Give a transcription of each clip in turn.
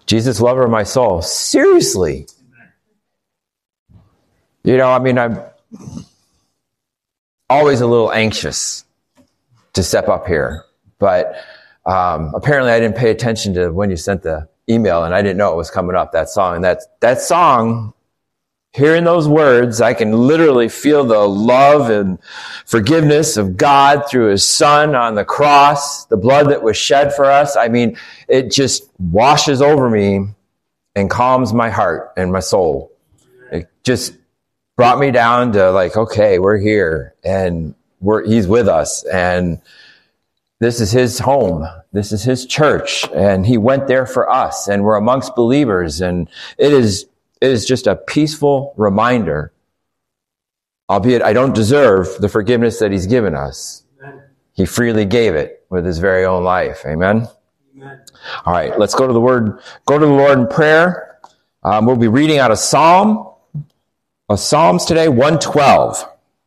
Jesus, lover of my soul. Seriously. I'm always a little anxious to step up here. But apparently I didn't pay attention to when you sent the email, and I didn't know it was coming up, that song. And that song, hearing those words, I can literally feel the love and forgiveness of God through his son on the cross, the blood that was shed for us. It just washes over me and calms my heart and my soul. It just brought me down to okay, we're here and he's with us, and this is his home. This is his church, and he went there for us, and we're amongst believers, and it is just a peaceful reminder, albeit I don't deserve the forgiveness that he's given us. Amen. He freely gave it with his very own life. Amen? Amen. All right, let's go to the Lord in prayer. We'll be reading out of Psalms today, 112.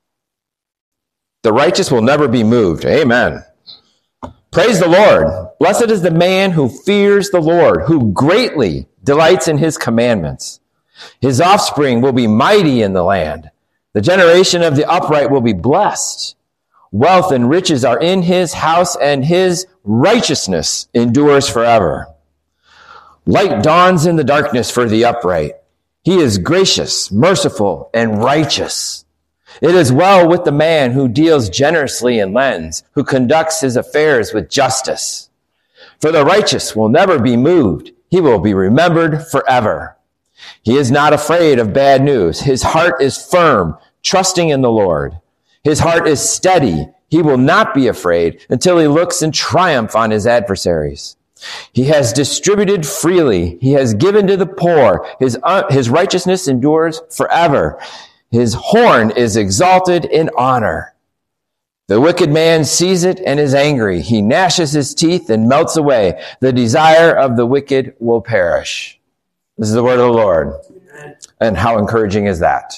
The righteous will never be moved. Amen. Praise the Lord. Blessed is the man who fears the Lord, who greatly delights in his commandments. His offspring will be mighty in the land. The generation of the upright will be blessed. Wealth and riches are in his house, and his righteousness endures forever. Light dawns in the darkness for the upright. He is gracious, merciful, and righteous. It is well with the man who deals generously and lends, who conducts his affairs with justice. For the righteous will never be moved. He will be remembered forever. He is not afraid of bad news. His heart is firm, trusting in the Lord. His heart is steady. He will not be afraid until he looks in triumph on his adversaries. He has distributed freely. He has given to the poor. His righteousness endures forever. His horn is exalted in honor. The wicked man sees it and is angry. He gnashes his teeth and melts away. The desire of the wicked will perish. This is the word of the Lord. And how encouraging is that?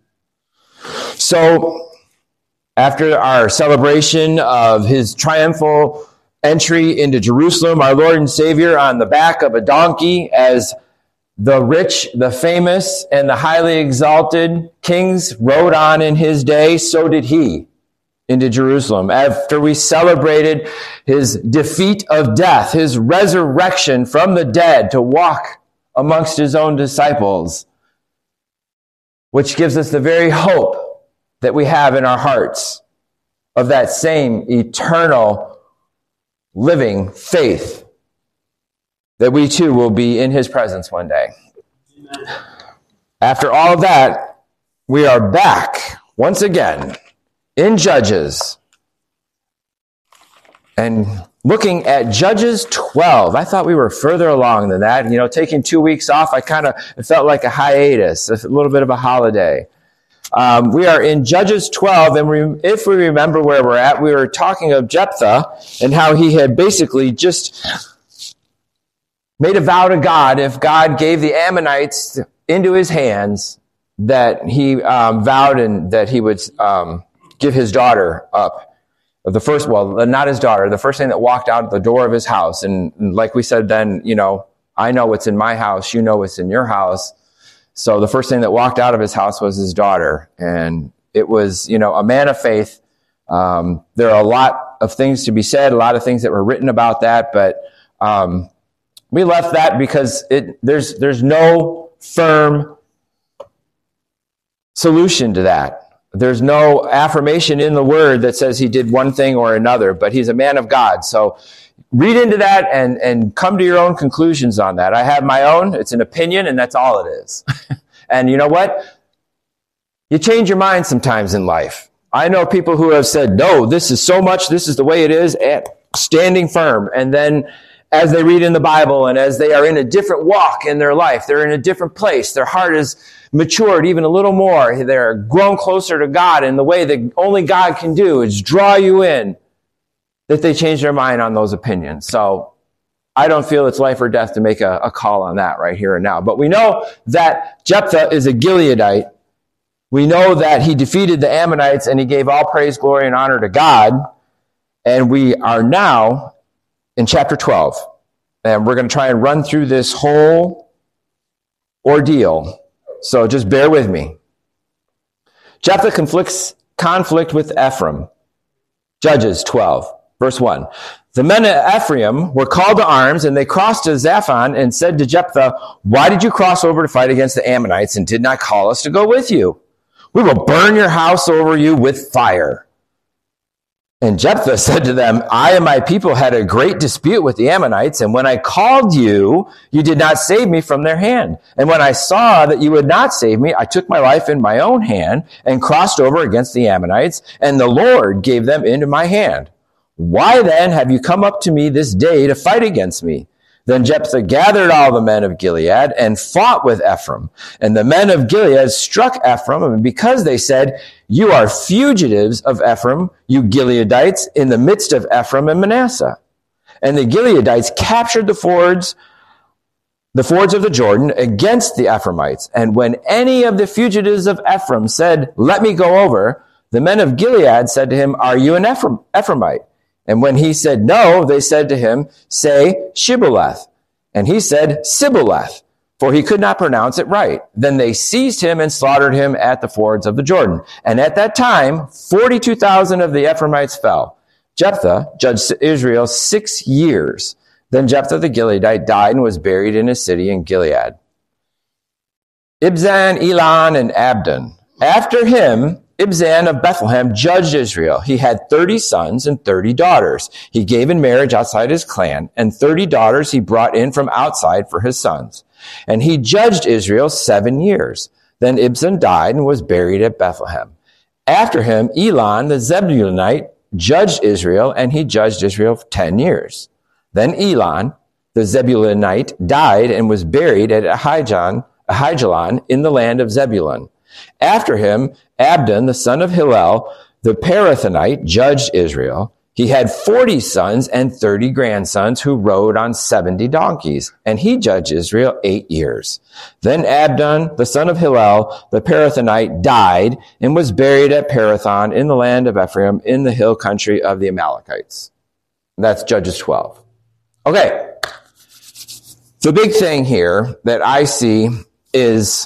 So, after our celebration of his triumphal entry into Jerusalem, our Lord and Savior on the back of a donkey, as the rich, the famous, and the highly exalted kings rode on in his day, so did he into Jerusalem. After we celebrated his defeat of death, his resurrection from the dead to walk amongst his own disciples, which gives us the very hope that we have in our hearts of that same eternal living faith, that we too will be in his presence one day. Amen. After all of that, we are back once again in Judges and looking at Judges 12. I thought we were further along than that. Taking 2 weeks off, it felt like a hiatus, a little bit of a holiday. We are in Judges 12, and if we remember where we're at, we were talking of Jephthah and how he had basically just made a vow to God, if God gave the Ammonites into his hands, that he vowed and that he would give his daughter up. Not his daughter, the first thing that walked out the door of his house. And like we said then, I know what's in my house, you know what's in your house. So the first thing that walked out of his house was his daughter. And it was, a man of faith. There are a lot of things to be said, a lot of things that were written about that, but we left that because there's no firm solution to that. There's no affirmation in the word that says he did one thing or another, but he's a man of God. So read into that and come to your own conclusions on that. I have my own. It's an opinion, and that's all it is. And you know what? You change your mind sometimes in life. I know people who have said, no, this is so much, this is the way it is, and standing firm. And then as they read in the Bible and as they are in a different walk in their life, they're in a different place. Their heart is matured even a little more. They're grown closer to God in the way that only God can do, is draw you in, that they change their mind on those opinions. So I don't feel it's life or death to make a call on that right here and now. But we know that Jephthah is a Gileadite. We know that he defeated the Ammonites and he gave all praise, glory, and honor to God. And we are now in chapter 12. And we're going to try and run through this whole ordeal. So just bear with me. Jephthah conflict with Ephraim. Judges 12, verse 1. The men of Ephraim were called to arms, and they crossed to Zaphon and said to Jephthah, "Why did you cross over to fight against the Ammonites and did not call us to go with you? We will burn your house over you with fire." And Jephthah said to them, "I and my people had a great dispute with the Ammonites, and when I called you, you did not save me from their hand. And when I saw that you would not save me, I took my life in my own hand and crossed over against the Ammonites, and the Lord gave them into my hand. Why then have you come up to me this day to fight against me?" Then Jephthah gathered all the men of Gilead and fought with Ephraim. And the men of Gilead struck Ephraim, and because they said, "You are fugitives of Ephraim, you Gileadites, in the midst of Ephraim and Manasseh." And the Gileadites captured the fords of the Jordan against the Ephraimites. And when any of the fugitives of Ephraim said, "Let me go over," the men of Gilead said to him, "Are you an Ephraimite?" And when he said no, they said to him, "Say Shibboleth." And he said Sibboleth, for he could not pronounce it right. Then they seized him and slaughtered him at the fords of the Jordan. And at that time, 42,000 of the Ephraimites fell. Jephthah judged Israel 6 years. Then Jephthah the Gileadite died and was buried in his city in Gilead. Ibzan, Elon, and Abdon. After him, Ibzan of Bethlehem judged Israel. He had 30 sons and 30 daughters. He gave in marriage outside his clan, and 30 daughters he brought in from outside for his sons. And he judged Israel 7 years. Then Ibzan died and was buried at Bethlehem. After him, Elon the Zebulunite judged Israel, and he judged Israel 10 years. Then Elon the Zebulunite died and was buried at Ahijalon in the land of Zebulun. After him, Abdon, the son of Hillel, the Parathonite, judged Israel. He had 40 sons and 30 grandsons who rode on 70 donkeys, and he judged Israel 8 years. Then Abdon, the son of Hillel, the Parathonite, died and was buried at Parathon in the land of Ephraim in the hill country of the Amalekites. That's Judges 12. Okay. The big thing here that I see is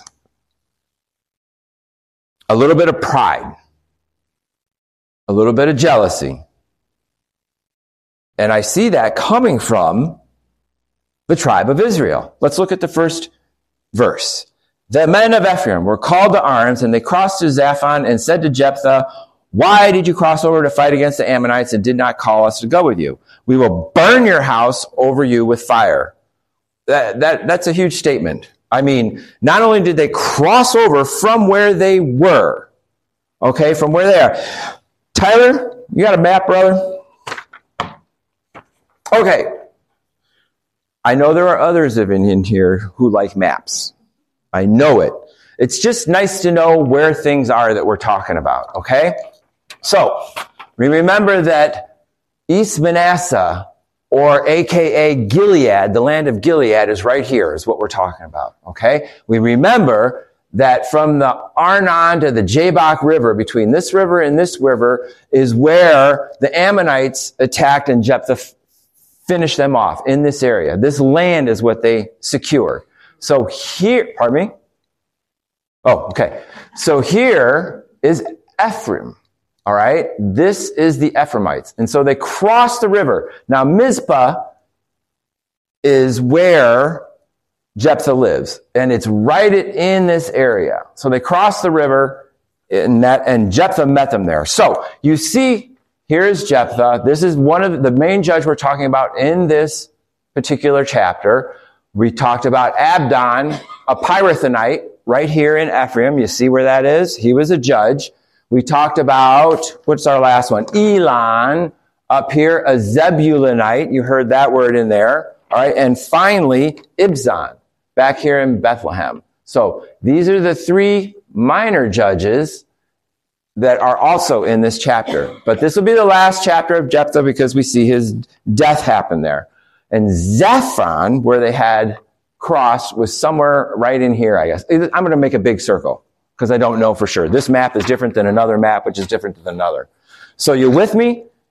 a little bit of pride, a little bit of jealousy. And I see that coming from the tribe of Israel. Let's look at the first verse. The men of Ephraim were called to arms, and they crossed to Zaphon and said to Jephthah, "Why did you cross over to fight against the Ammonites and did not call us to go with you? We will burn your house over you with fire." That's a huge statement. I mean, not only did they cross over from where they were, okay, from where they are. Tyler, you got a map, brother? Okay. I know there are others in here who like maps. I know it. It's just nice to know where things are that we're talking about, okay? So, we remember that East Manasseh, or AKA Gilead, the land of Gilead, is right here, is what we're talking about, okay? We remember that from the Arnon to the Jabbok River, between this river and this river, is where the Ammonites attacked and Jephthah finished them off in this area. This land is what they secured. So here, pardon me? Oh, okay. So here is Ephraim. All right, this is the Ephraimites. And so they cross the river. Now, Mizpah is where Jephthah lives, and it's right in this area. So they crossed the river, and Jephthah met them there. So you see, here is Jephthah. This is one of the main judge we're talking about in this particular chapter. We talked about Abdon, a Pirathonite, right here in Ephraim. You see where that is? He was a judge. We talked about, what's our last one? Elon, up here, a Zebulunite. You heard that word in there. All right. And finally, Ibzan, back here in Bethlehem. So these are the 3 minor judges that are also in this chapter. But this will be the last chapter of Jephthah because we see his death happen there. And Zaphon, where they had crossed, was somewhere right in here, I guess. I'm going to make a big circle, because I don't know for sure. This map is different than another map, which is different than another. So you're with me?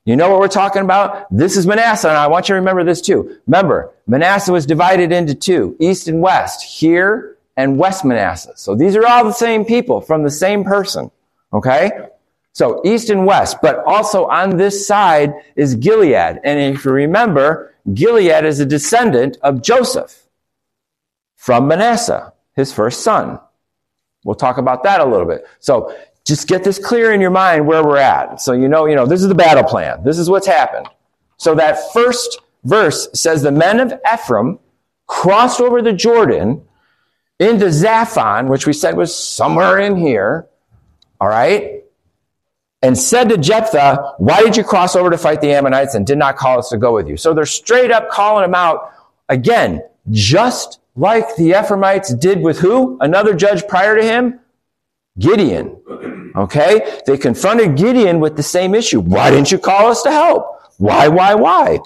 You know what we're talking about? This is Manasseh, and I want you to remember this too. Remember, Manasseh was divided into two, east and west, here and West Manasseh. So these are all the same people from the same person, okay? So east and west, but also on this side is Gilead. And if you remember, Gilead is a descendant of Joseph from Manasseh, his first son. We'll talk about that a little bit. So just get this clear in your mind where we're at. So you know, this is the battle plan. This is what's happened. So that first verse says the men of Ephraim crossed over the Jordan into Zaphon, which we said was somewhere in here, all right, and said to Jephthah, why did you cross over to fight the Ammonites and did not call us to go with you? So they're straight up calling him out, again, just like the Ephraimites did with who? Another judge prior to him? Gideon. Okay? They confronted Gideon with the same issue. Why didn't you call us to help? Why?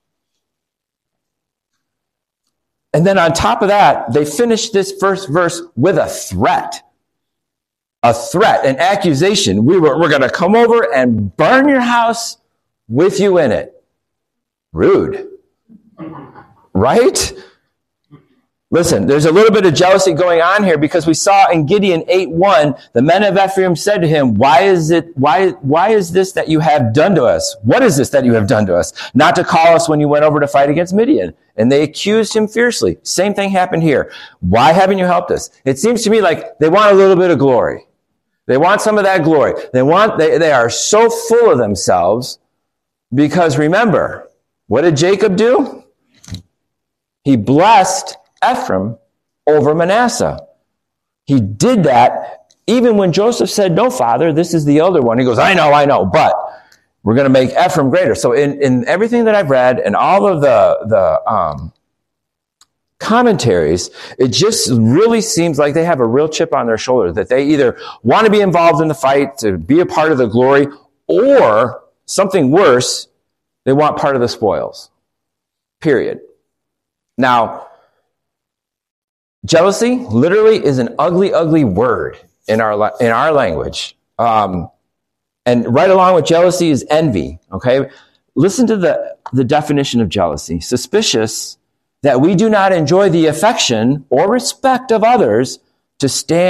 And then on top of that, they finished this first verse with a threat. A threat, an accusation. We're going to come over and burn your house with you in it. Rude. Right? Listen, there's a little bit of jealousy going on here because we saw in Gideon 8:1, the men of Ephraim said to him, why is this that you have done to us? What is this that you have done to us? Not to call us when you went over to fight against Midian. And they accused him fiercely. Same thing happened here. Why haven't you helped us? It seems to me like they want a little bit of glory. They want some of that glory. They are so full of themselves because remember, what did Jacob do? He blessed Ephraim over Manasseh. He did that even when Joseph said, no, Father, this is the elder one. He goes, I know, but we're going to make Ephraim greater. So in everything that I've read and all of the commentaries, it just really seems like they have a real chip on their shoulder, that they either want to be involved in the fight, to be a part of the glory, or something worse, they want part of the spoils. Period. Now, jealousy literally is an ugly, ugly word in our language. And right along with jealousy is envy, okay? Listen to the definition of jealousy. Suspicious that we do not enjoy the affection or respect of others or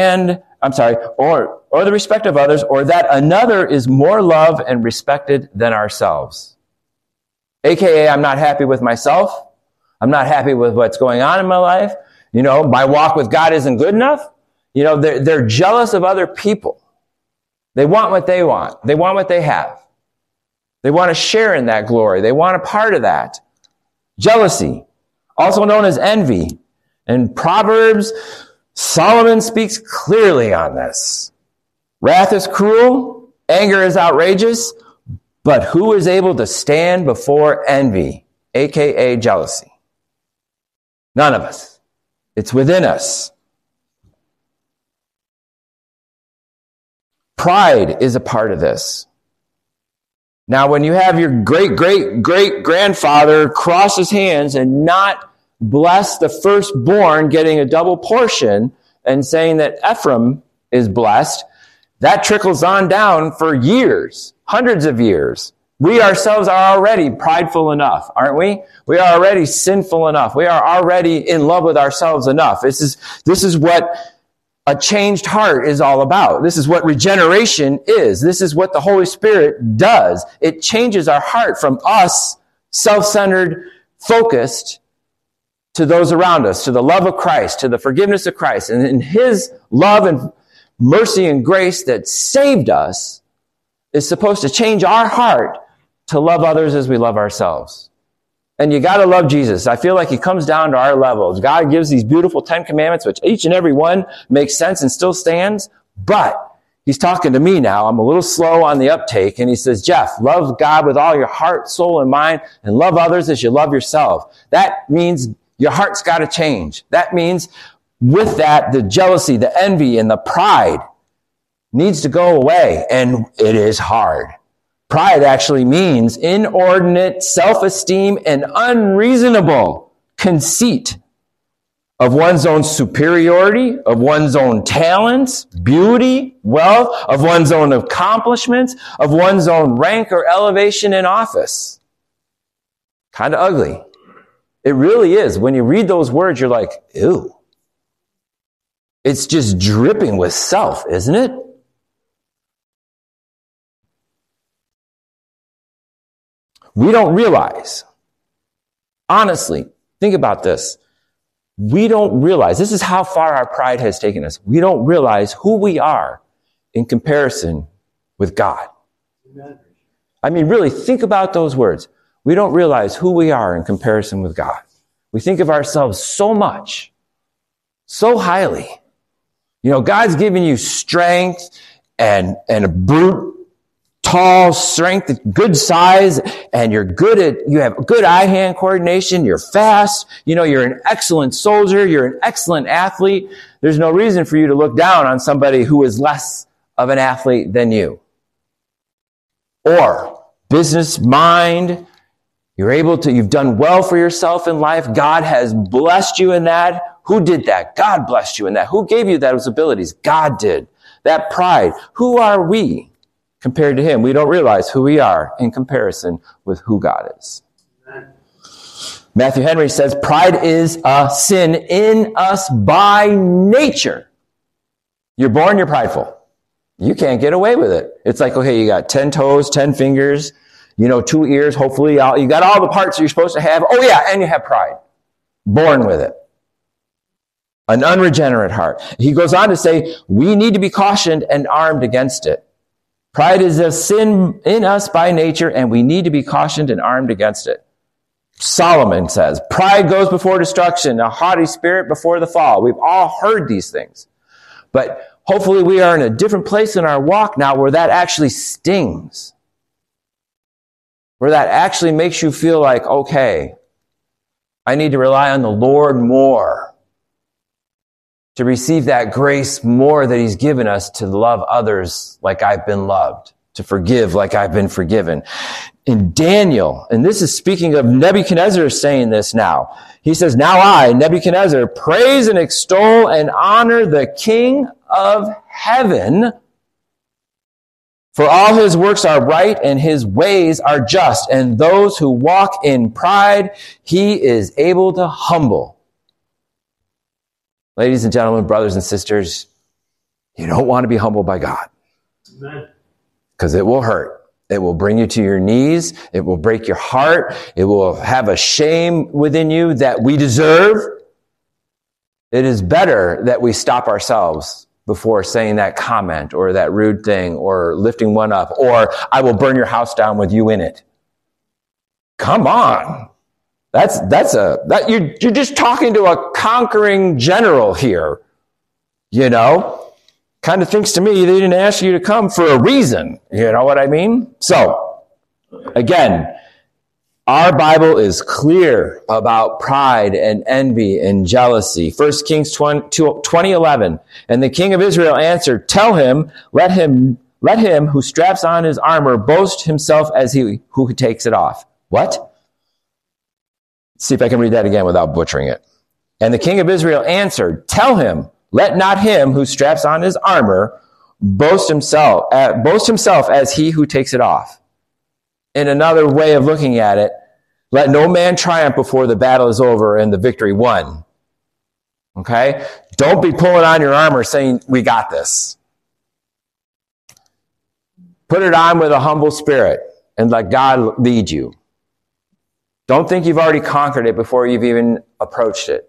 the respect of others, or that another is more loved and respected than ourselves. AKA, I'm not happy with myself. I'm not happy with what's going on in my life. My walk with God isn't good enough. They're jealous of other people. They want what they want. They want what they have. They want to share in that glory. They want a part of that. Jealousy, also known as envy. In Proverbs, Solomon speaks clearly on this. Wrath is cruel, anger is outrageous, but who is able to stand before envy, aka jealousy? None of us. It's within us. Pride is a part of this. Now, when you have your great-great-great-grandfather cross his hands and not bless the firstborn getting a double portion and saying that Ephraim is blessed, that trickles on down for years, hundreds of years. We ourselves are already prideful enough, aren't we? We are already sinful enough. We are already in love with ourselves enough. This is what a changed heart is all about. This is what regeneration is. This is what the Holy Spirit does. It changes our heart from us, self-centered, focused, to those around us, to the love of Christ, to the forgiveness of Christ. And in His love and mercy and grace that saved us is supposed to change our heart to love others as we love ourselves. And you got to love Jesus. I feel like He comes down to our level. God gives these beautiful 10 commandments, which each and every one makes sense and still stands. But He's talking to me now. I'm a little slow on the uptake. And He says, Jeff, love God with all your heart, soul, and mind, and love others as you love yourself. That means your heart's got to change. That means with that, the jealousy, the envy, and the pride needs to go away. And it is hard. Pride actually means inordinate self-esteem and unreasonable conceit. of one's own superiority, of one's own talents, beauty, wealth, of one's own accomplishments, of one's own rank or elevation in office. Kind of ugly. It really is. When you read those words, you're like, ew. It's just dripping with self, isn't it? We don't realize, honestly, think about this. We don't realize, this is how far our pride has taken us. We don't realize who we are in comparison with God. I mean, really, think about those words. We don't realize who we are in comparison with God. We think of ourselves so much, so highly. You know, God's given you strength and a brute, tall strength, good size, and you have good eye-hand coordination, you're fast, you're an excellent soldier, you're an excellent athlete. There's no reason for you to look down on somebody who is less of an athlete than you. Or business mind, you've done well for yourself in life. God has blessed you in that. Who did that? God blessed you in that. Who gave you those abilities? God did. That pride. Who are we compared to him? We don't realize who we are in comparison with who God is. Amen. Matthew Henry says, pride is a sin in us by nature. You're born, you're prideful. You can't get away with it. It's like, okay, you got 10 toes, 10 fingers, 2 ears, hopefully. You got all the parts you're supposed to have. Oh yeah, and you have pride. Born with it. An unregenerate heart. He goes on to say, we need to be cautioned and armed against it. Pride is a sin in us by nature, and we need to be cautioned and armed against it. Solomon says, pride goes before destruction, a haughty spirit before the fall. We've all heard these things. But hopefully we are in a different place in our walk now where that actually stings. Where that actually makes you feel like, okay, I need to rely on the Lord more to receive that grace more that he's given us to love others like I've been loved, to forgive like I've been forgiven. In Daniel, and this is speaking of Nebuchadnezzar saying this now, he says, now I, Nebuchadnezzar, praise and extol and honor the King of heaven, for all his works are right and his ways are just, and those who walk in pride, he is able to humble. Ladies and gentlemen, brothers and sisters, you don't want to be humbled by God. Because it will hurt. It will bring you to your knees. It will break your heart. It will have a shame within you that we deserve. It is better that we stop ourselves before saying that comment or that rude thing or lifting one up or I will burn your house down with you in it. Come on. You're just talking to a conquering general here, kind of thinks to me they didn't ask you to come for a reason. You know what I mean? So, again, our Bible is clear about pride and envy and jealousy. 1 Kings 20:11. And the king of Israel answered, tell him, let him who straps on his armor boast himself as he who takes it off. What? See if I can read that again without butchering it. And the king of Israel answered, tell him, let not him who straps on his armor boast himself as he who takes it off. In another way of looking at it, let no man triumph before the battle is over and the victory won. Okay? Don't be pulling on your armor saying, we got this. Put it on with a humble spirit and let God lead you. Don't think you've already conquered it before you've even approached it.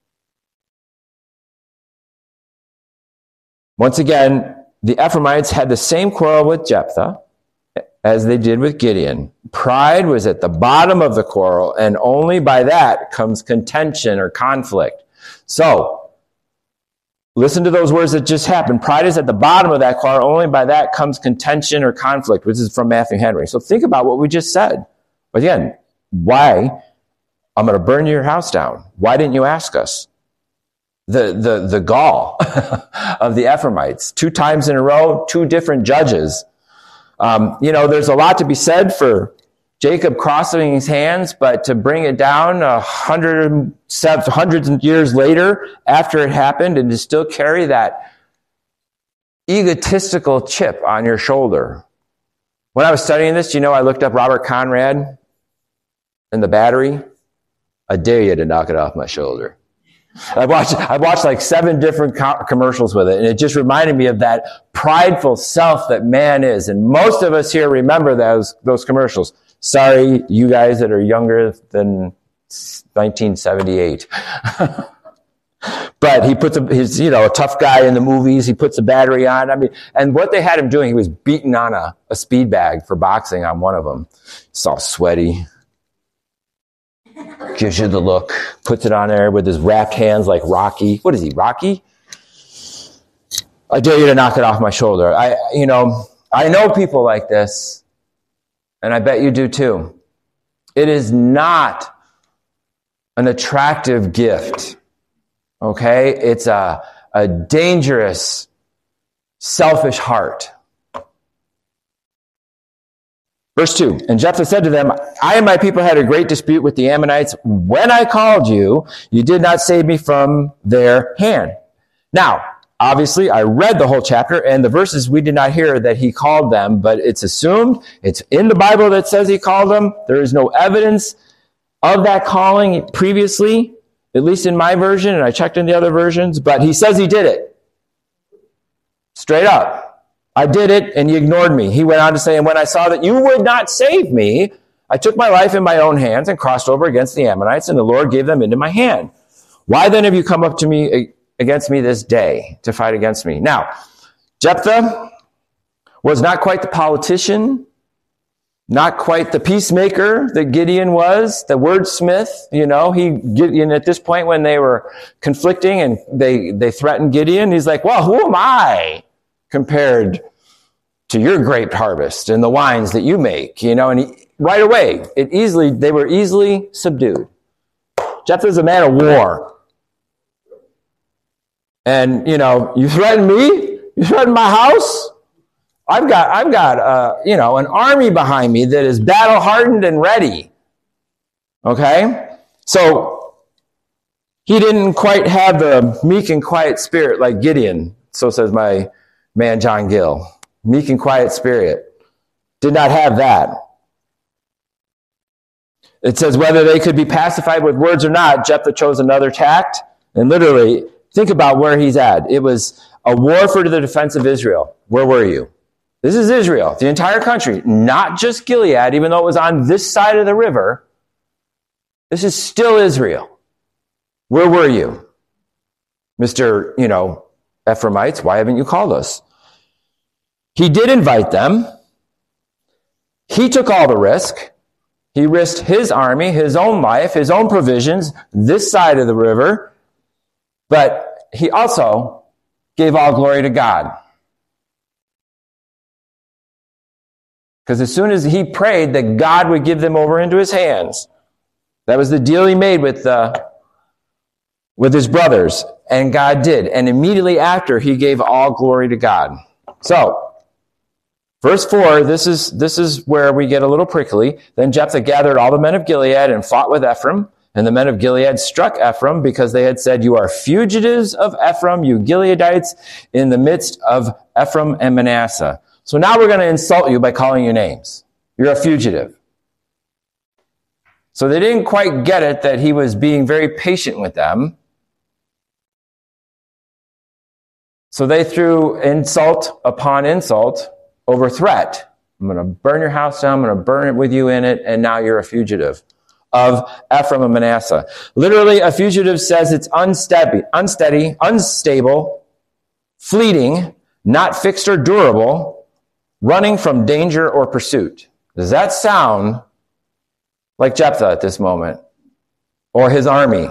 Once again, the Ephraimites had the same quarrel with Jephthah as they did with Gideon. Pride was at the bottom of the quarrel, and only by that comes contention or conflict. So, listen to those words that just happened. Pride is at the bottom of that quarrel, only by that comes contention or conflict, which is from Matthew Henry. So think about what we just said. But again, why? I'm going to burn your house down. Why didn't you ask us? The gall of the Ephraimites. 2 times in a row, 2 different judges. There's a lot to be said for Jacob crossing his hands, but to bring it down hundreds of years later after it happened and to still carry that egotistical chip on your shoulder. When I was studying this, I looked up Robert Conrad and The Battery. I dare you to knock it off my shoulder. I watched like 7 different commercials with it, and it just reminded me of that prideful self that man is. And most of us here remember those commercials. Sorry, you guys that are younger than 1978. But he puts he's a tough guy in the movies. He puts a battery on. And what they had him doing, he was beating on a speed bag for boxing on one of them. It's all sweaty. Gives you the look. Puts it on there with his wrapped hands like Rocky. What is he, Rocky? I dare you to knock it off my shoulder. I know people like this, and I bet you do too. It is not an attractive gift. Okay? It's a dangerous, selfish heart. Verse 2, and Jephthah said to them, I and my people had a great dispute with the Ammonites. When I called you, you did not save me from their hand. Now, obviously, I read the whole chapter, and the verses we did not hear that he called them, but it's assumed. It's in the Bible that says he called them. There is no evidence of that calling previously, at least in my version, and I checked in the other versions, but he says he did it. Straight up. I did it, and you ignored me. He went on to say, and when I saw that you would not save me, I took my life in my own hands and crossed over against the Ammonites, and the Lord gave them into my hand. Why then have you come up to me against me this day to fight against me? Now, Jephthah was not quite the politician, not quite the peacemaker that Gideon was, the wordsmith. Gideon at this point when they were conflicting and they threatened Gideon, he's like, well, who am I compared to your grape harvest and the wines that you make? And right away, they were easily subdued. Jephthah's a man of war. And, you threaten me? You threaten my house? I've got an army behind me that is battle hardened and ready. Okay? So, he didn't quite have the meek and quiet spirit like Gideon. So says my man John Gill. Meek and quiet spirit. Did not have that. It says whether they could be pacified with words or not, Jephthah chose another tact. And literally, think about where he's at. It was a war for the defense of Israel. Where were you? This is Israel, the entire country, not just Gilead, even though it was on this side of the river. This is still Israel. Where were you? Mr., Ephraimites, why haven't you called us? He did invite them. He took all the risk. He risked his army, his own life, his own provisions, this side of the river. But he also gave all glory to God. Because as soon as he prayed that God would give them over into his hands, that was the deal he made with his brothers, and God did. And immediately after, he gave all glory to God. So, verse 4, this is where we get a little prickly. Then Jephthah gathered all the men of Gilead and fought with Ephraim. And the men of Gilead struck Ephraim because they had said, you are fugitives of Ephraim, you Gileadites, in the midst of Ephraim and Manasseh. So now we're going to insult you by calling you names. You're a fugitive. So they didn't quite get it that he was being very patient with them. So they threw insult upon insult over threat. I'm going to burn your house down. I'm going to burn it with you in it. And now you're a fugitive of Ephraim and Manasseh. Literally, a fugitive says it's unsteady, unstable, fleeting, not fixed or durable, running from danger or pursuit. Does that sound like Jephthah at this moment? Or his army?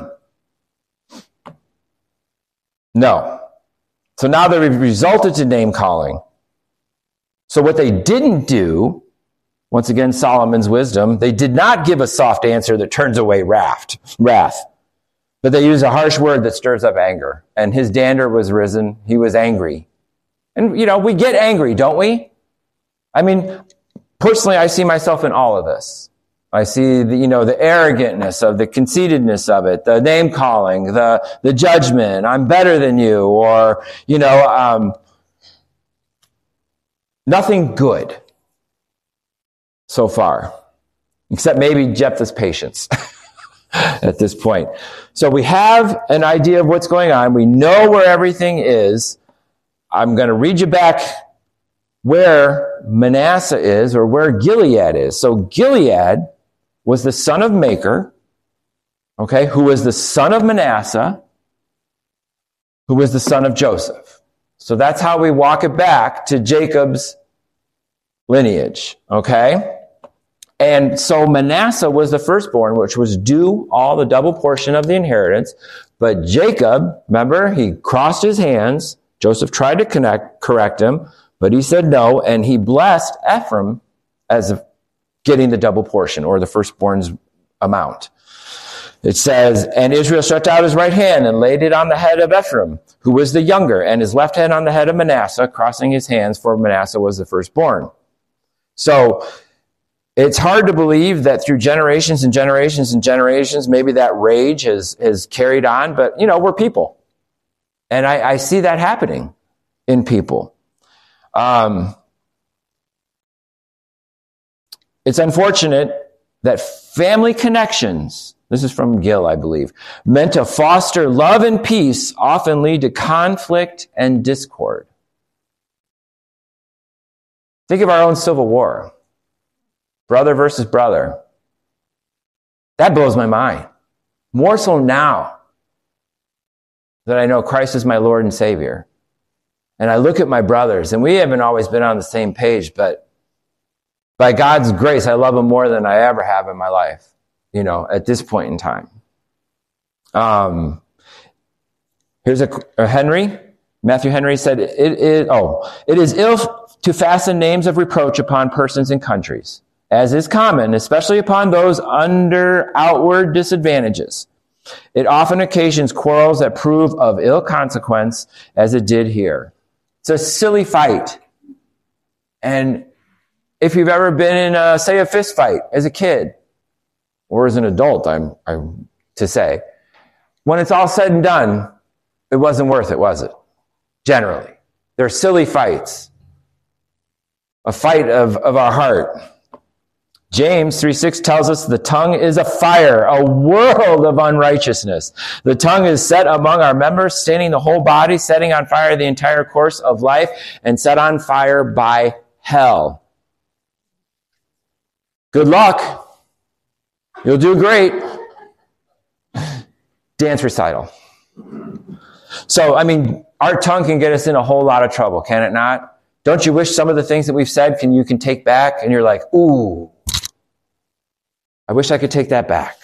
No. So now they resulted to name calling. So what they didn't do, once again, Solomon's wisdom, they did not give a soft answer that turns away wrath. But they used a harsh word that stirs up anger. And his dander was risen. He was angry. And, we get angry, don't we? Personally, I see myself in all of this. I see the arrogantness of the conceitedness of it, the name calling, the judgment. I'm better than you, or, nothing good so far, except maybe Jephthah's patience at this point. So we have an idea of what's going on. We know where everything is. I'm going to read you back where Manasseh is, or where Gilead is. So Gilead was the son of Machir, okay, who was the son of Manasseh, who was the son of Joseph. So that's how we walk it back to Jacob's lineage, okay? And so Manasseh was the firstborn, which was due all the double portion of the inheritance. But Jacob, remember, he crossed his hands. Joseph tried to correct him, but he said no, and he blessed Ephraim as getting the double portion, or the firstborn's amount. It says, and Israel stretched out his right hand and laid it on the head of Ephraim, who was the younger, and his left hand on the head of Manasseh, crossing his hands, for Manasseh was the firstborn. So it's hard to believe that through generations and generations and generations, maybe that rage has carried on, but, we're people. And I see that happening in people. It's unfortunate that family connections, this is from Gill, I believe, meant to foster love and peace, often lead to conflict and discord. Think of our own Civil War. Brother versus brother. That blows my mind. More so now that I know Christ is my Lord and Savior. And I look at my brothers, and we haven't always been on the same page, but by God's grace, I love them more than I ever have in my life, at this point in time. Here's a Henry. Matthew Henry said, it is ill to fasten names of reproach upon persons and countries, as is common, especially upon those under outward disadvantages. It often occasions quarrels that prove of ill consequence, as it did here. It's a silly fight. And if you've ever been in a fist fight as a kid, or as an adult, I'm to say, when it's all said and done, it wasn't worth it, was it? Generally. They're silly fights. A fight of our heart. James 3:6 tells us the tongue is a fire, a world of unrighteousness. The tongue is set among our members, staining the whole body, setting on fire the entire course of life, and set on fire by hell. Good luck. You'll do great. Dance recital. So, our tongue can get us in a whole lot of trouble, can it not? Don't you wish some of the things that we've said you can take back, and you're like, ooh, I wish I could take that back.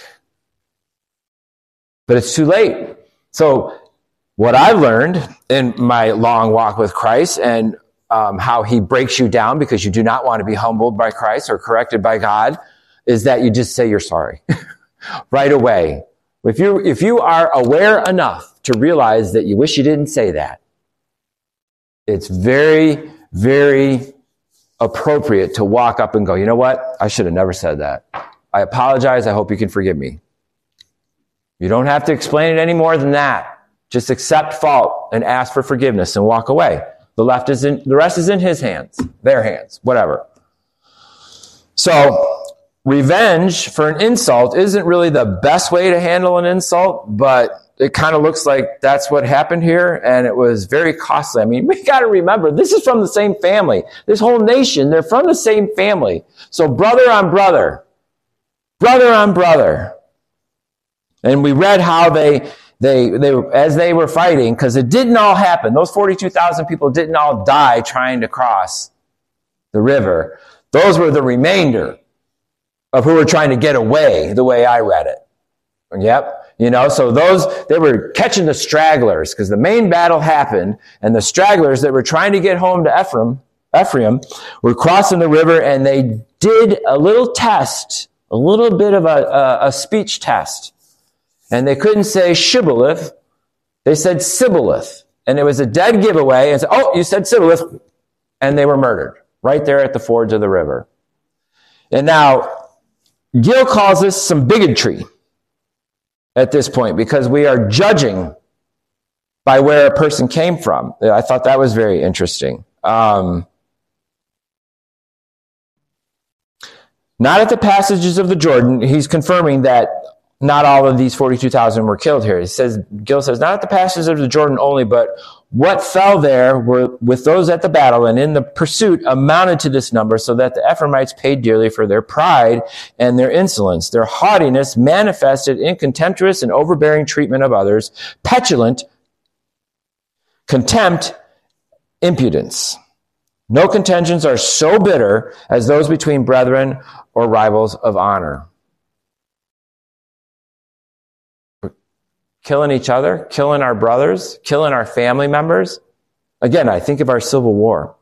But it's too late. So what I've learned in my long walk with Christ, and how he breaks you down because you do not want to be humbled by Christ or corrected by God, is that you just say you're sorry right away. If you are aware enough to realize that you wish you didn't say that, it's very, very appropriate to walk up and go, you know what? I should have never said that. I apologize. I hope you can forgive me. You don't have to explain it any more than that. Just accept fault and ask for forgiveness and walk away. The rest is in his hands, their hands, whatever. So, revenge for an insult isn't really the best way to handle an insult, but it kind of looks like that's what happened here, and it was very costly. We got to remember, this is from the same family. This whole nation, they're from the same family. So brother on brother. Brother on brother. And we read how they as they were fighting, because it didn't all happen. Those 42,000 people didn't all die trying to cross the river. Those were the remainder of who were trying to get away, the way I read it. Yep. So they were catching the stragglers, because the main battle happened, and the stragglers that were trying to get home to Ephraim were crossing the river, and they did a little test, a little bit of a speech test. And they couldn't say Shibboleth. They said Sibboleth. And it was a dead giveaway. And said, oh, you said Sibboleth. And they were murdered right there at the fords of the river. And now, Gil calls this some bigotry at this point because we are judging by where a person came from. I thought that was very interesting. Not at the passages of the Jordan. He's confirming that not all of these 42,000 were killed here. Gil says, not at the passages of the Jordan only, but what fell there were with those at the battle and in the pursuit amounted to this number, so that the Ephraimites paid dearly for their pride and their insolence, their haughtiness manifested in contemptuous and overbearing treatment of others, petulant, contempt, impudence. No contentions are so bitter as those between brethren or rivals of honor. Killing each other, killing our brothers, killing our family members. Again, I think of our Civil War.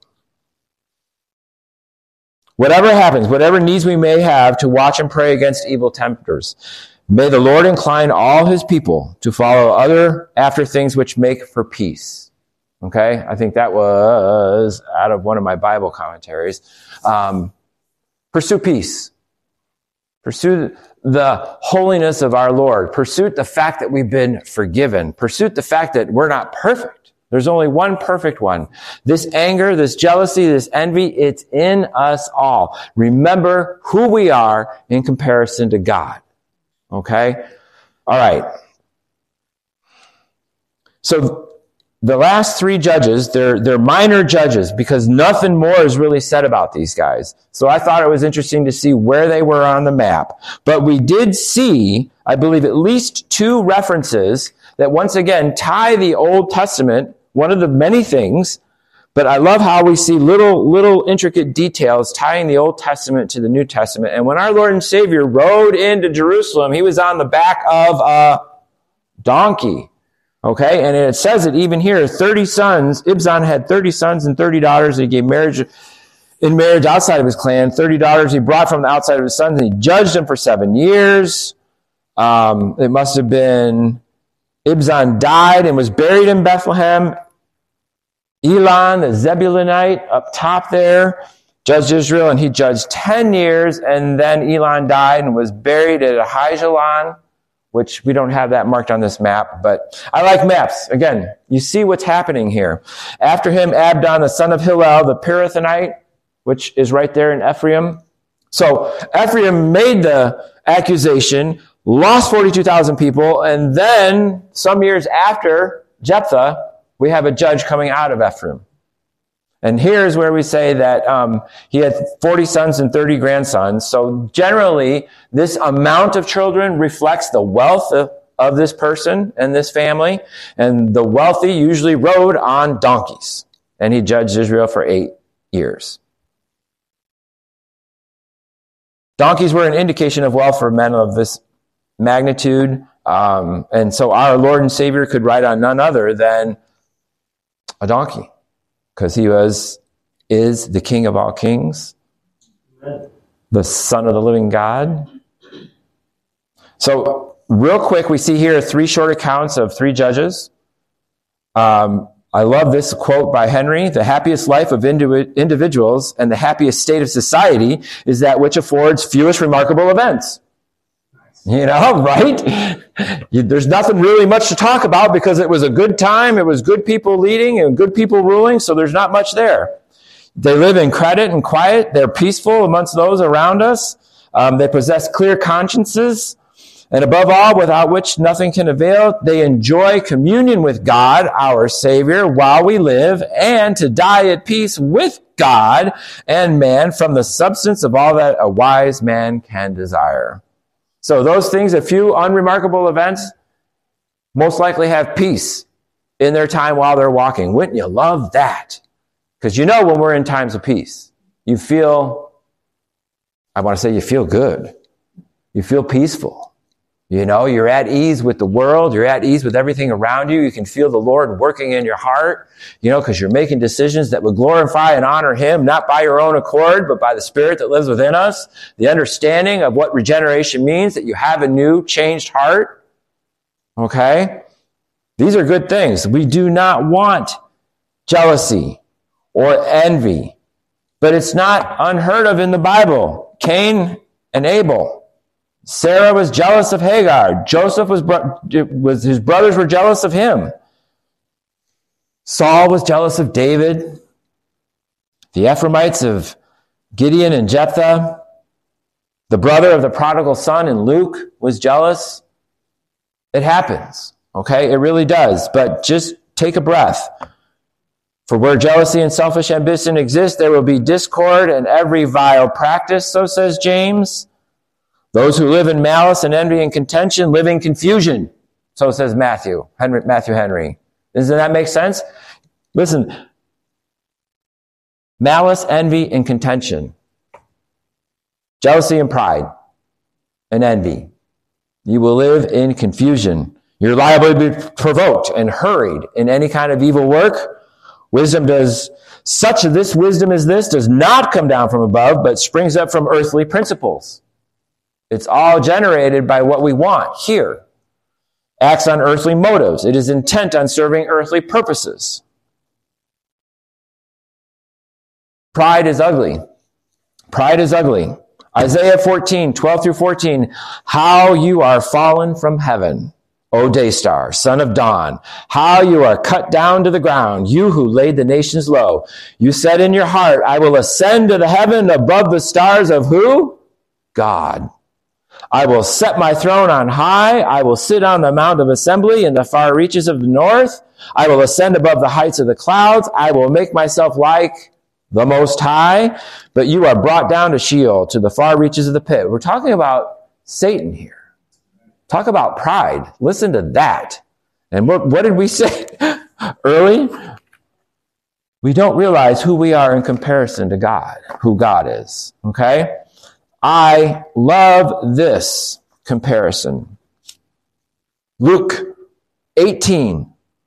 Whatever happens, whatever needs we may have to watch and pray against evil tempters, may the Lord incline all his people to follow after things which make for peace. Okay? I think that was out of one of my Bible commentaries. Pursue peace. Pursue the holiness of our Lord. Pursue the fact that we've been forgiven. Pursue the fact that we're not perfect. There's only one perfect one. This anger, this jealousy, this envy, it's in us all. Remember who we are in comparison to God. Okay? All right. So the last three judges, they're minor judges because nothing more is really said about these guys. So I thought it was interesting to see where they were on the map. But we did see, I believe, at least two references that once again tie the Old Testament, one of the many things, but I love how we see little intricate details tying the Old Testament to the New Testament. And when our Lord and Savior rode into Jerusalem, he was on the back of a donkey. Okay, and it says it even here, 30 sons. Ibzan had 30 sons and 30 daughters. He gave in marriage outside of his clan. 30 daughters he brought from the outside of his sons, and he judged them for 7 years. It must have been Ibzan died and was buried in Bethlehem. Elon, the Zebulunite, up top there, judged Israel, and he judged 10 years, and then Elon died and was buried at Ahijalon, which we don't have that marked on this map, but I like maps. Again, you see what's happening here. After him, Abdon, the son of Hillel, the Pirathonite, which is right there in Ephraim. So Ephraim made the accusation, lost 42,000 people, and then some years after Jephthah, we have a judge coming out of Ephraim. And here's where we say that he had 40 sons and 30 grandsons. So generally, this amount of children reflects the wealth of this person and this family. And the wealthy usually rode on donkeys. And he judged Israel for 8 years. Donkeys were an indication of wealth for men of this magnitude. And so our Lord and Savior could ride on none other than a donkey. Because he is the King of all kings, Amen. The Son of the living God. So real quick, we see here 3 short accounts of 3 judges. I love this quote by Henry. The happiest life of individuals and the happiest state of society is that which affords fewest remarkable events. You know, right? There's nothing really much to talk about because it was a good time. It was good people leading and good people ruling, so there's not much there. They live in credit and quiet. They're peaceful amongst those around us. They possess clear consciences. And above all, without which nothing can avail, they enjoy communion with God, our Savior, while we live, and to die at peace with God and man from the substance of all that a wise man can desire. So those things, a few unremarkable events, most likely have peace in their time while they're walking. Wouldn't you love that? Because you know when we're in times of peace, you feel good. You feel peaceful. You know, you're at ease with the world. You're at ease with everything around you. You can feel the Lord working in your heart, you know, because you're making decisions that would glorify and honor Him, not by your own accord, but by the Spirit that lives within us. The understanding of what regeneration means, that you have a new, changed heart. Okay? These are good things. We do not want jealousy or envy, but it's not unheard of in the Bible. Cain and Abel. Sarah was jealous of Hagar. Joseph was his brothers were jealous of him. Saul was jealous of David. The Ephraimites of Gideon and Jephthah. The brother of the prodigal son in Luke was jealous. It happens, okay? It really does. But just take a breath. For where jealousy and selfish ambition exist, there will be discord and every vile practice, so says James. Those who live in malice and envy and contention live in confusion, so says Matthew Henry. Doesn't that make sense? Listen, malice, envy, and contention. Jealousy and pride and envy. You will live in confusion. You're liable to be provoked and hurried in any kind of evil work. This wisdom as this does not come down from above, but springs up from earthly principles. It's all generated by what we want here. Acts on earthly motives. It is intent on serving earthly purposes. Pride is ugly. Pride is ugly. Isaiah 14, 12 through 14. How you are fallen from heaven, O Daystar, son of dawn. How you are cut down to the ground, you who laid the nations low. You said in your heart, I will ascend to the heaven above the stars of who? God. I will set my throne on high. I will sit on the mount of assembly in the far reaches of the north. I will ascend above the heights of the clouds. I will make myself like the Most High. But you are brought down to Sheol, to the far reaches of the pit. We're talking about Satan here. Talk about pride. Listen to that. And what did we say early? We don't realize who we are in comparison to God, who God is. Okay? I love this comparison. Luke 18.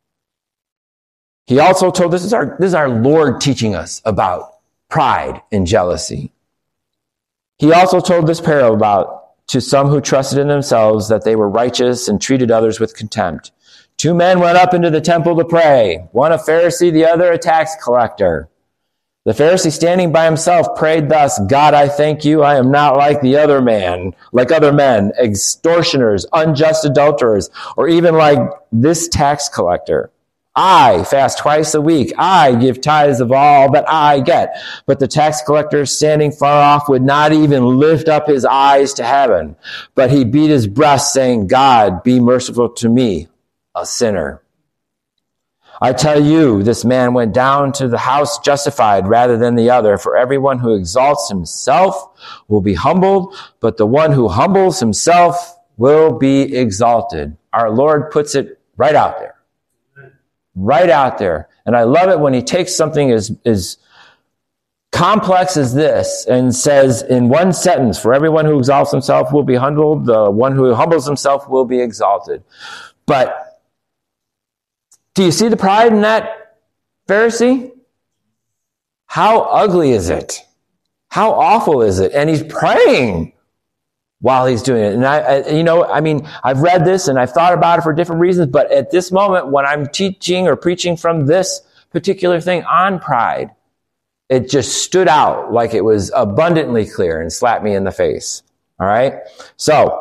He also told, this is our Lord teaching us about pride and jealousy. He also told this parable to some who trusted in themselves that they were righteous and treated others with contempt. 2 men went up into the temple to pray, one a Pharisee, the other a tax collector. The Pharisee, standing by himself, prayed thus, God, I thank you, I am not like other men, extortioners, unjust adulterers, or even like this tax collector. I fast twice a week. I give tithes of all that I get. But the tax collector, standing far off, would not even lift up his eyes to heaven. But he beat his breast, saying, God, be merciful to me, a sinner. I tell you, this man went down to the house justified rather than the other. For everyone who exalts himself will be humbled, but the one who humbles himself will be exalted. Our Lord puts it right out there. Right out there. And I love it when he takes something as complex as this and says in one sentence, for everyone who exalts himself will be humbled, the one who humbles himself will be exalted. But do you see the pride in that Pharisee? How ugly is it? How awful is it? And he's praying while he's doing it. And I've read this and I've thought about it for different reasons, but at this moment when I'm teaching or preaching from this particular thing on pride, it just stood out like it was abundantly clear and slapped me in the face. All right? So,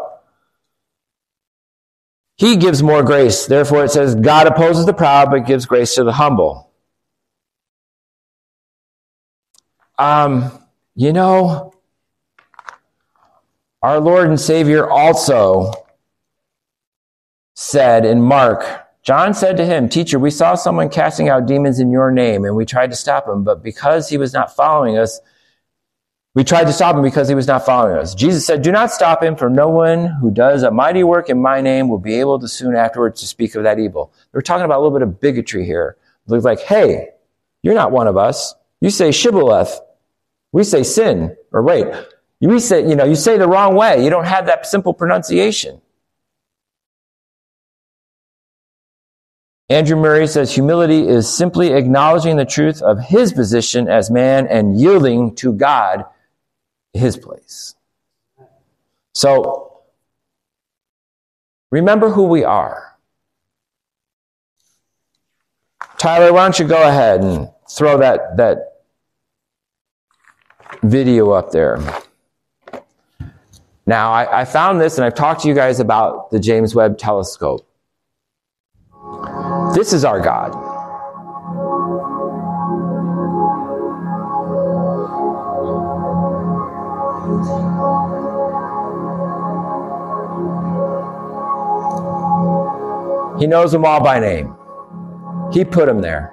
he gives more grace. Therefore, it says, God opposes the proud, but gives grace to the humble. Our Lord and Savior also said in Mark, John said to him, Teacher, we saw someone casting out demons in your name, and we tried to stop him, but because he was not following us, Jesus said, do not stop him, for no one who does a mighty work in my name will be able to soon afterwards to speak of that evil. We're talking about a little bit of bigotry here. It looks like, hey, you're not one of us. You say shibboleth. We say sin. Or wait, you say the wrong way. You don't have that simple pronunciation. Andrew Murray says, humility is simply acknowledging the truth of his position as man and yielding to God his place. So, remember who we are. Tyler, why don't you go ahead and throw that video up there. Now, I found this, and I've talked to you guys about the James Webb Telescope. This is our God. He knows them all by name. He put them there.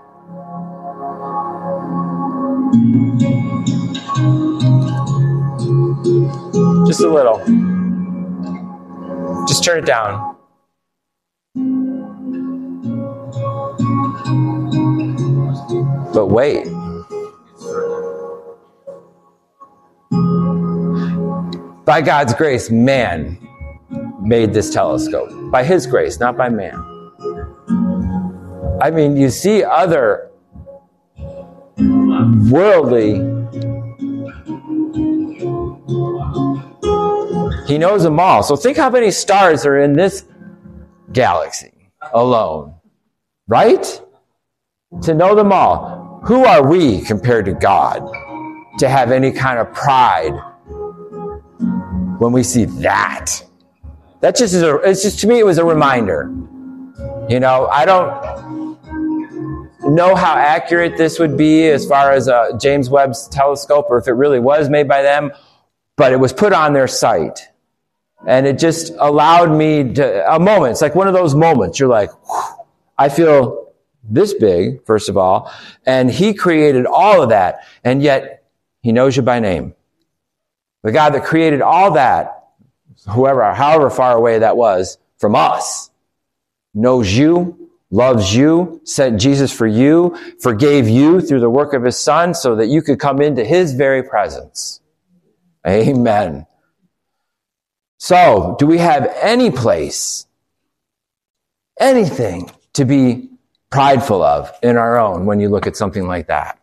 Just a little. Just turn it down. But wait. By God's grace, man made this telescope. By his grace, not by man. I mean, you see other worldly. He knows them all. So think how many stars are in this galaxy alone. Right? To know them all. Who are we compared to God to have any kind of pride when we see that? That just is it's just, to me, it was a reminder. You know, I don't know how accurate this would be as far as James Webb's telescope, or if it really was made by them, but it was put on their site. And it just allowed me to, a moment, it's like one of those moments, you're like, whew, I feel this big, first of all, and he created all of that, and yet he knows you by name. The God that created all that, however far away that was from us, knows you, loves you, sent Jesus for you, forgave you through the work of his Son so that you could come into his very presence. Amen. So, do we have any place, anything to be prideful of in our own when you look at something like that?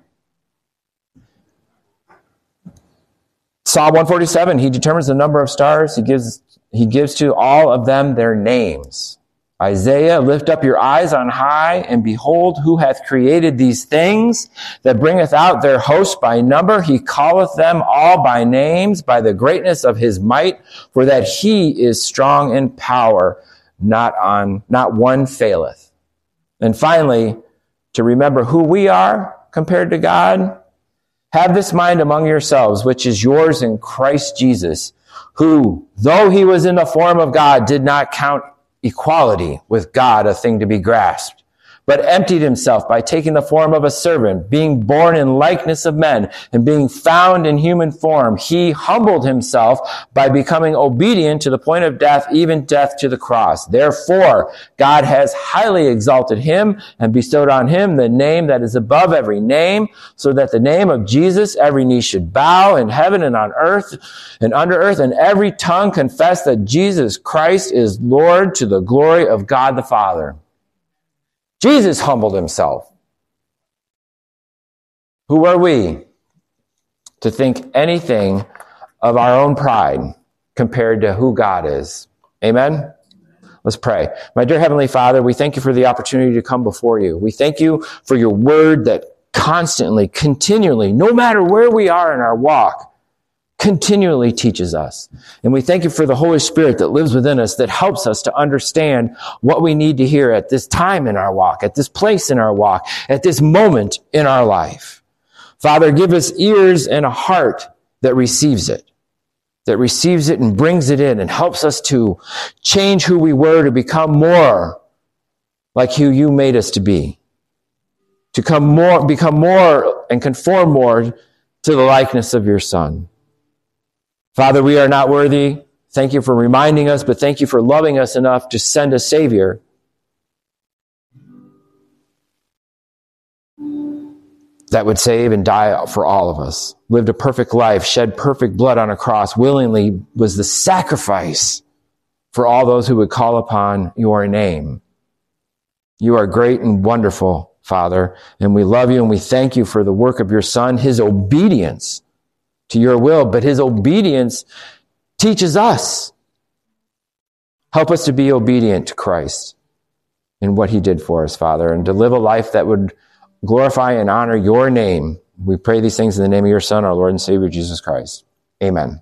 Psalm 147, he determines the number of stars. He gives to all of them their names. Isaiah, lift up your eyes on high, and behold, who hath created these things, that bringeth out their host by number. He calleth them all by names, by the greatness of his might, for that he is strong in power, not one faileth. And finally, to remember who we are compared to God, have this mind among yourselves, which is yours in Christ Jesus, who, though he was in the form of God, did not count equality with God a thing to be grasped, but emptied himself by taking the form of a servant, being born in likeness of men, and being found in human form. He humbled himself by becoming obedient to the point of death, even death to the cross. Therefore, God has highly exalted him and bestowed on him the name that is above every name, so that the name of Jesus every knee should bow in heaven and on earth and under earth, and every tongue confess that Jesus Christ is Lord, to the glory of God the Father. Jesus humbled himself. Who are we to think anything of our own pride compared to who God is? Amen? Let's pray. My dear Heavenly Father, we thank you for the opportunity to come before you. We thank you for your word that constantly, continually, no matter where we are in our walk, continually teaches us. And we thank you for the Holy Spirit that lives within us, that helps us to understand what we need to hear at this time in our walk, at this place in our walk, at this moment in our life. Father, give us ears and a heart that receives it and brings it in and helps us to change who we were to become more like who you made us to be. To become more and conform more to the likeness of your Son. Father, we are not worthy. Thank you for reminding us, but thank you for loving us enough to send a Savior that would save and die for all of us. Lived a perfect life, shed perfect blood on a cross, willingly was the sacrifice for all those who would call upon your name. You are great and wonderful, Father, and we love you and we thank you for the work of your Son, his obedience to your will, but his obedience teaches us. Help us to be obedient to Christ in what he did for us, Father, and to live a life that would glorify and honor your name. We pray these things in the name of your Son, our Lord and Savior, Jesus Christ. Amen.